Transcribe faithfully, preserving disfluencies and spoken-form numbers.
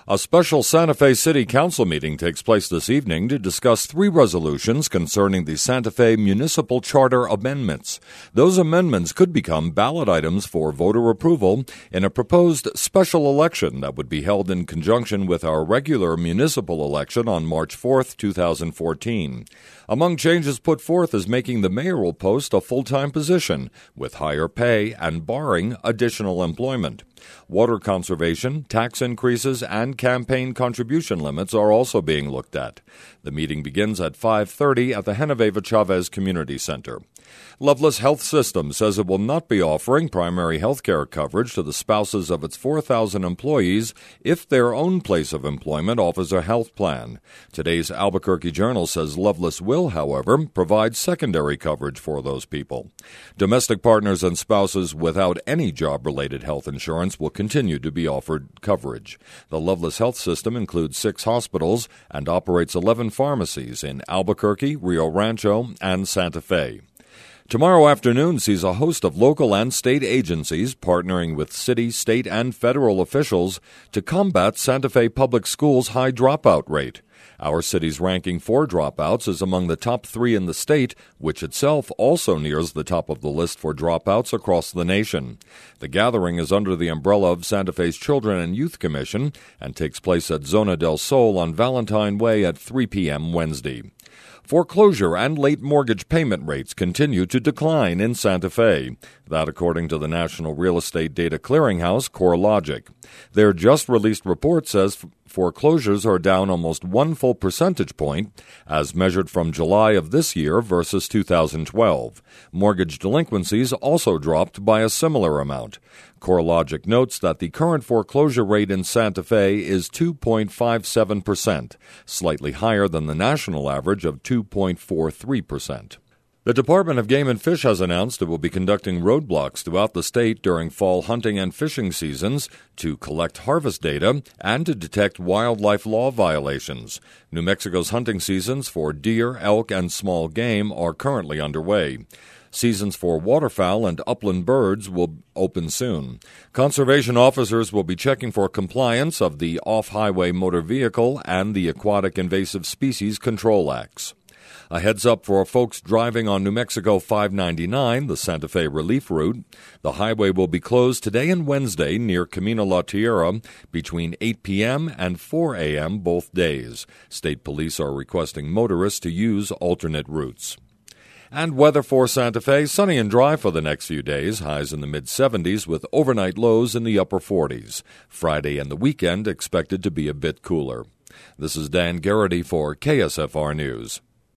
A special Santa Fe City Council meeting takes place this evening to discuss three resolutions concerning the Santa Fe Municipal Charter amendments. Those amendments could become ballot items for voter approval in a proposed special election that would be held in conjunction with our regular municipal election on March fourth, two thousand fourteen. Among changes put forth is making the mayoral post a full-time position with higher pay and barring additional employment. Water conservation, tax increases, and campaign contribution limits are also being looked at. The meeting begins at five thirty at the Genoveva Chavez Community Center. Loveless Health System says it will not be offering primary health care coverage to the spouses of its four thousand employees if their own place of employment offers a health plan. Today's Albuquerque Journal says Loveless will, however, provide secondary coverage for those people. Domestic partners and spouses without any job-related health insurance will continue to be offered coverage. The Loveless Health System includes six hospitals and operates eleven pharmacies in Albuquerque, Rio Rancho, and Santa Fe. Tomorrow afternoon sees a host of local and state agencies partnering with city, state, and federal officials to combat Santa Fe Public Schools' high dropout rate. Our city's ranking for dropouts is among the top three in the state, which itself also nears the top of the list for dropouts across the nation. The gathering is under the umbrella of Santa Fe's Children and Youth Commission and takes place at Zona del Sol on Valentine Way at three p.m. Wednesday. Foreclosure and late mortgage payment rates continue to decline in Santa Fe. That according to the National Real Estate Data Clearinghouse, CoreLogic. Their just-released report says foreclosures are down almost one full percentage point, as measured from July of this year versus two thousand twelve. Mortgage delinquencies also dropped by a similar amount. CoreLogic notes that the current foreclosure rate in Santa Fe is two point five seven percent, slightly higher than the national average of two point four three percent. The Department of Game and Fish has announced it will be conducting roadblocks throughout the state during fall hunting and fishing seasons to collect harvest data and to detect wildlife law violations. New Mexico's hunting seasons for deer, elk, and small game are currently underway. Seasons for waterfowl and upland birds will open soon. Conservation officers will be checking for compliance of the Off-Highway Motor Vehicle and the Aquatic Invasive Species Control Acts. A heads-up for folks driving on New Mexico five ninety-nine, the Santa Fe Relief Route. The highway will be closed today and Wednesday near Camino La Tierra between eight p.m. and four a.m. both days. State police are requesting motorists to use alternate routes. And weather for Santa Fe, sunny and dry for the next few days, highs in the mid-seventies with overnight lows in the upper forties. Friday and the weekend expected to be a bit cooler. This is Dan Garrity for K S F R News.